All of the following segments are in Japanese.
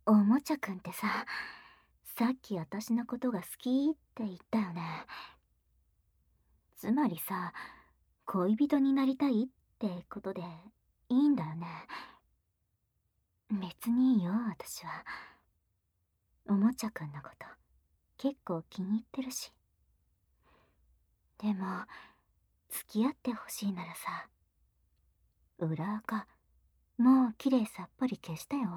おもちゃくんってさ、さっき私のことが好きって言ったよね。つまりさ、恋人になりたいってことでいいんだよね。別にいいよ、私は。おもちゃくんのこと結構気に入ってるし。でも、付き合ってほしいならさ、裏垢、もう綺麗さっぱり消したよ。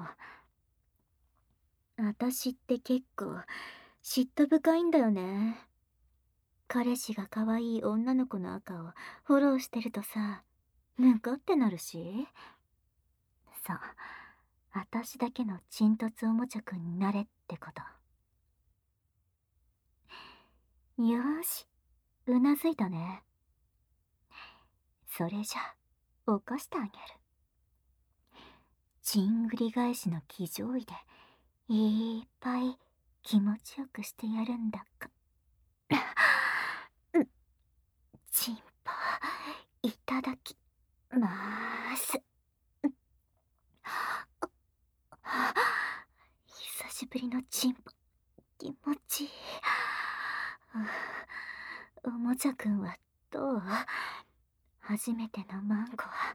私って結構嫉妬深いんだよね。彼氏が可愛い女の子の赤をフォローしてるとさ、ムカってなるし。そう、私だけのチントツおもちゃくんになれってこと。よーし、うなずいたね。それじゃ起こしてあげる。ちんぐり返しの騎乗位でいっぱい気持ちよくしてやるんだか。チンポいただきまーす。久しぶりのチンポ気持ちいい。おもちゃくんはどう？初めてのマンゴは。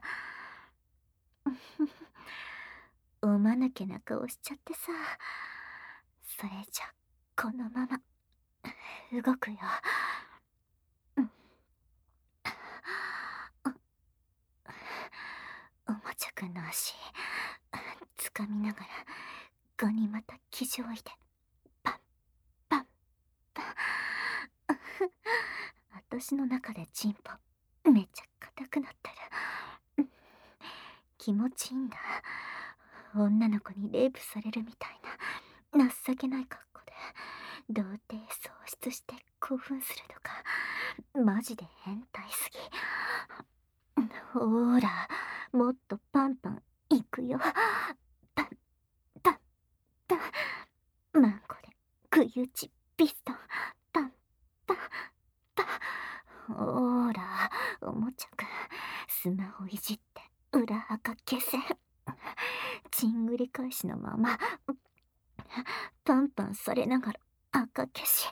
おまぬけな顔しちゃってさ。それじゃこのまま動くよ。おもちゃくんの足つかみながらガニ股騎乗位でパンパンパン。私の中でチンポめっちゃ硬くなってる。気持ちいいんだ。女の子にレイプされるみたいな情けない格好で童貞喪失して興奮するとかマジで変態すぎ。ほーら、もっとパンパンいくよ。パンパンパン。マンコで食い打ちピストンパンパンパン。ほーら、おもちゃくんスマホいじって裏垢消せ。ちんぐり返しのままパンパンされながら赤消し。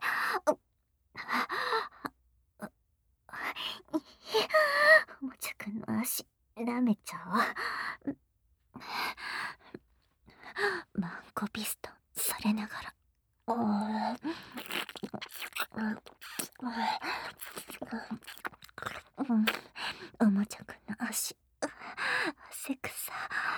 おもちゃくんの足舐めちゃおう。マンコピストンされながら。おもちゃくんの足汗草。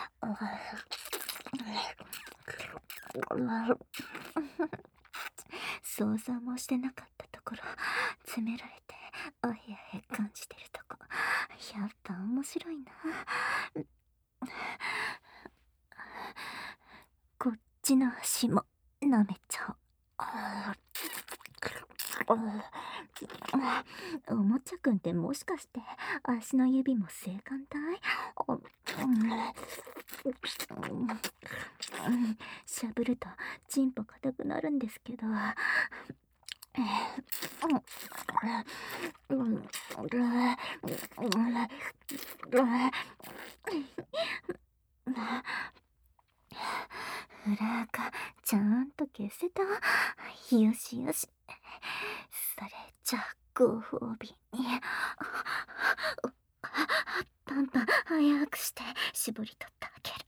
想像もしてなかったところ詰められてあへあへ感じてるとこやっぱ面白いな。こっちの足も舐めちゃおう。おもちゃくんってもしかして足の指も性感帯？しゃぶるとチンポ硬くなるんですけど。裏垢ちゃんと消せた？よしよし。それじゃご褒美にパンパン早くして絞り取ってあげる。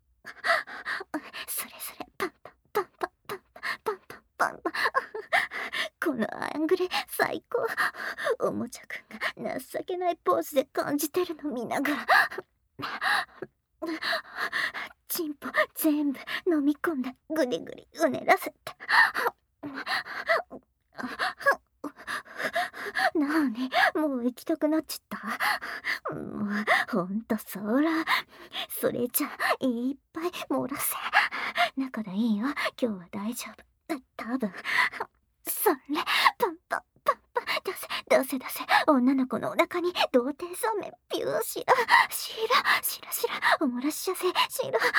それそれパンパンパンパンパンパンパンパンパン。このアングル最高。おもちゃくんが情けないポーズで感じてるの見ながらチンポ全部飲み込んでグリグリうねらせて。なにもう行きたくなっちゃった。もうほんとそら。それじゃいっぱい漏らせ。中でいいよ、今日は大丈夫。多分。それパンパンパンパン出せ出せ。女の子のお腹に童貞そうめんピューしらしらしらしらお漏らしちゃせしら。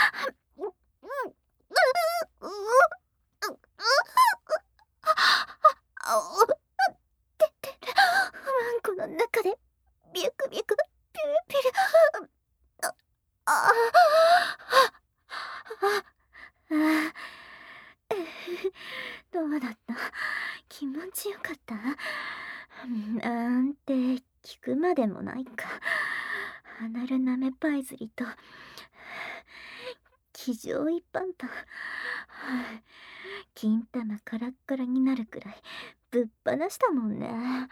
出てる。ワンコの中でビュクビュクピュルピュル。ああああちよかった？なんて聞くまでもないか。離るなめパイズリと気丈一般般。金玉カラッカラになるくらいぶっ放したもんね。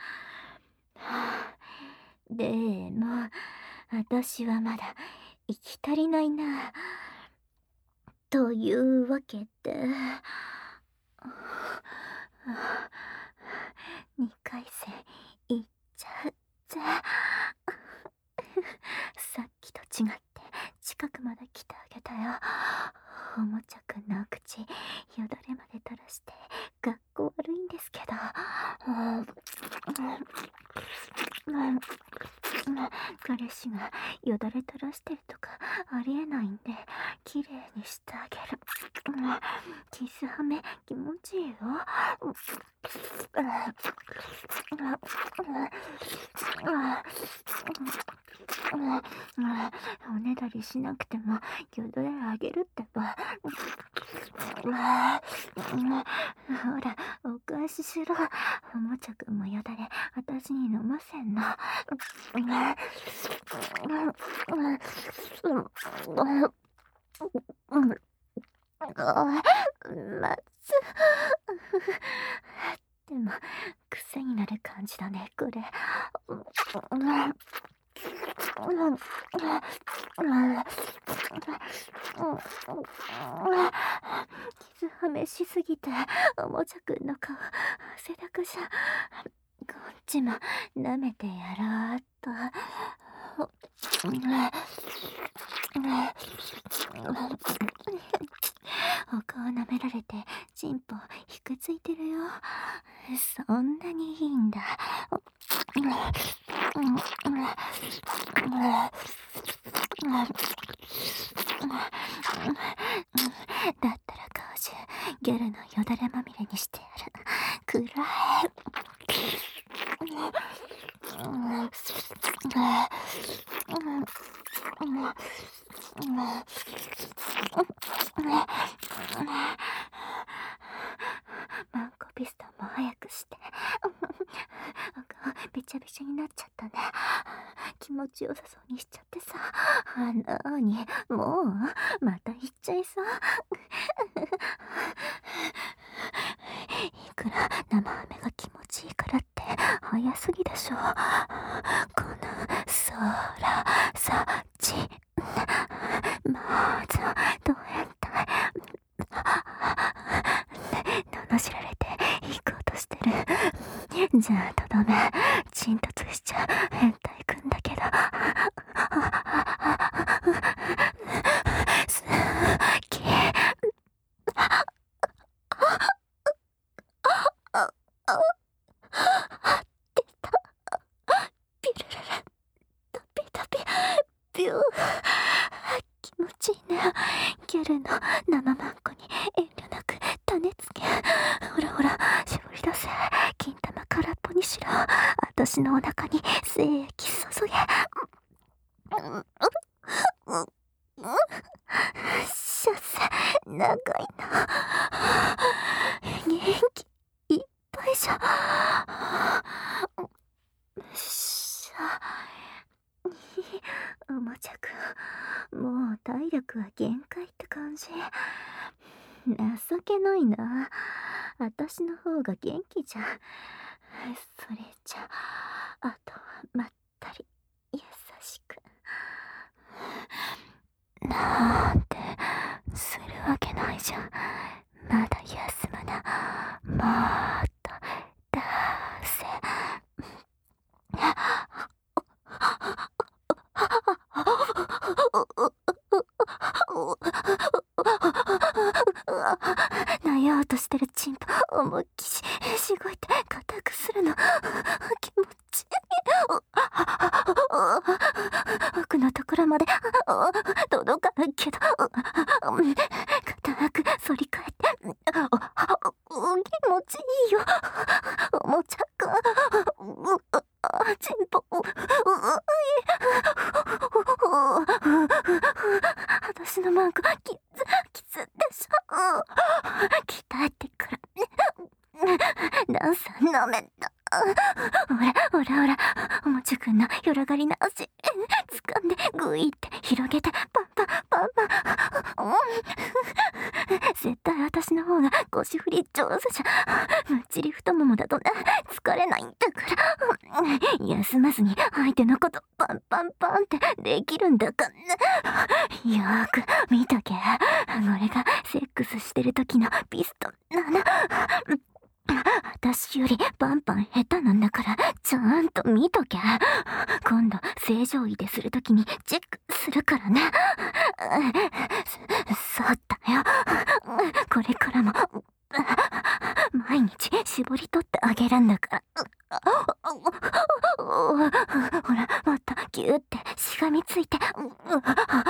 でも私はまだ行き足りないな。というわけで2回戦行っちゃって。さっきと違って近くまで来てあげたよ。おもちゃくんのお口よだれまで垂らして学校悪いんですけど。彼氏がよだれ垂らしてるとかありえないんで綺麗にしてあげる。キスはめ気持ちいいよ。おねだりしなくてもよだれあげるってば。ほらお返ししろ。おもちゃくんもよだれ私に飲ませんの。まずでも癖になる感じだねこれ。傷はめしすぎておもちゃくんの顔汗だくじゃ。こっちも舐めてやろうっと。お顔舐められてチンポひくついてるよ。そんなにいいんだ。だったら顔中ギャルのよだれまみれにしてやる。くらえ。マンコピストンも早くして。お顔びちゃびちゃになっちゃったね。気持ちよさそうにしちゃってさ。なーにもうまた行っちゃいそう。いくら生飴が気持ちいいからって早すぎでしょ。この空幸まずどうやった罵られて行こうとしてる。じゃあとどめ沈突しちゃ変態くんだけど。好き。出た。ピルルルドピドピビュー。気持ちいいね。ギャルの生マンコに遠慮なく種付け。ほらほら絞り出せ。金玉空っぽにしろ。私のお腹に精液注げ。シャツ長いな。元気いっぱいじゃ。しゃおもちゃくんもう体力は限界って感じ。情けないな。私の方が元気じゃん。それじゃあとはまったり優しくなんてするわけないじゃん。まだ休むな。もっと出せ。なようとしてるチンポ思いっきしごいて固くするの気持ちいい。奥のところまで届かないけど固く反り返って気持ちいいよ。おもちゃくんチンポ私のマンコキツでしょ。鍛えてくるダンサーなめた。ほら、おもちゃくんのよらがりな足掴んでグイって広げてパン絶対私の方が腰振り上手じゃ。むっちり太ももだとね、疲れないんだから休まずに相手のことパンってできるんだからね。よーく見とけ。これがセックスしてる時のピストンなの。私よりパン下手なんだからちゃんと見とけ。今度正常位でするときにチェックするからね。そうだよ。これからも毎日絞り取ってあげるんだから。ほら、もっとギューってしがみついて。好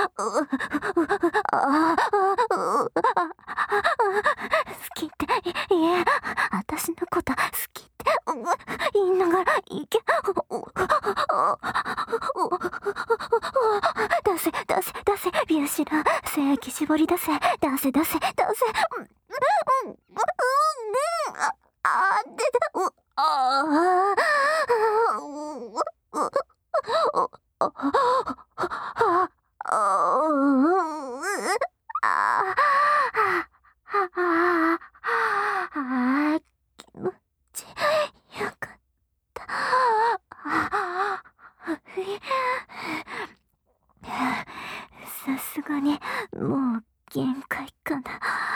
きっていや、私のこと好きって言いながらいけ。出せビューシラ精液絞り出せ。出せ出た。気持ちよかった。さすがにもう限界かな。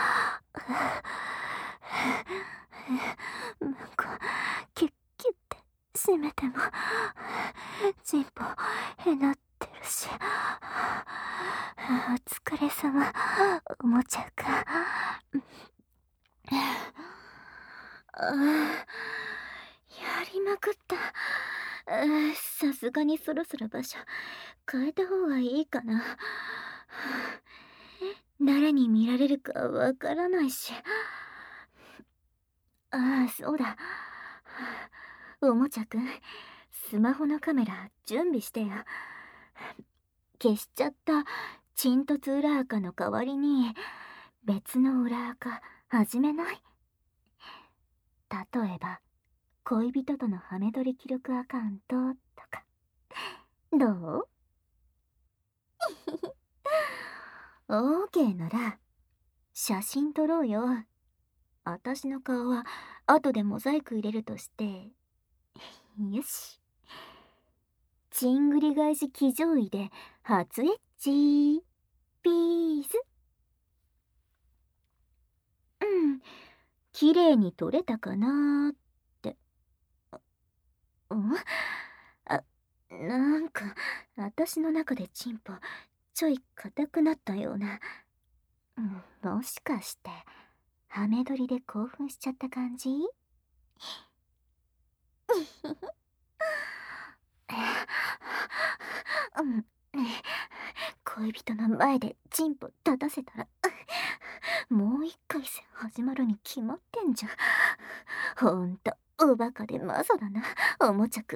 なんかキュッキュッて締めてもチンポへなってるし。お疲れ様、おもちゃくん。やりまくった。さすがにそろそろ場所変えた方がいいかな。誰に見られるかわからないし。そうだ。おもちゃくん、スマホのカメラ準備してよ。消しちゃったチントツ裏垢の代わりに別の裏垢始めない？例えば恋人とのハメ撮り記録アカウントとか。どう？オーケーなら写真撮ろうよ。私の顔は後でモザイク入れるとして。よし。チングリ返し騎乗位で初エッチピース。綺麗に撮れたかなーって。なんか私の中でチンポちょい硬くなったような。もしかしてハメ撮りで興奮しちゃった感じ？恋人の前でチンポ立たせたらもう一回戦始まるに決まってんじゃん。ほんとおバカでマゾだな、おもちゃくん。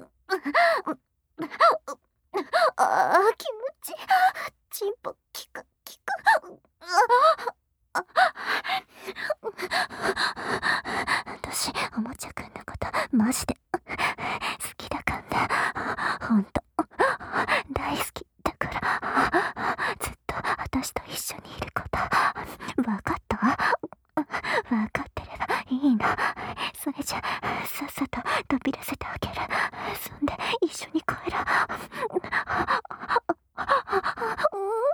気持ちいい。チンポキク。私おもちゃくんのことマジで好きだからね。ほんと大好きだから。ずっと私と一緒にいることわかった？わかってればいいの。それじゃさっさと飛び出せてあげる。そんで一緒に帰ろう。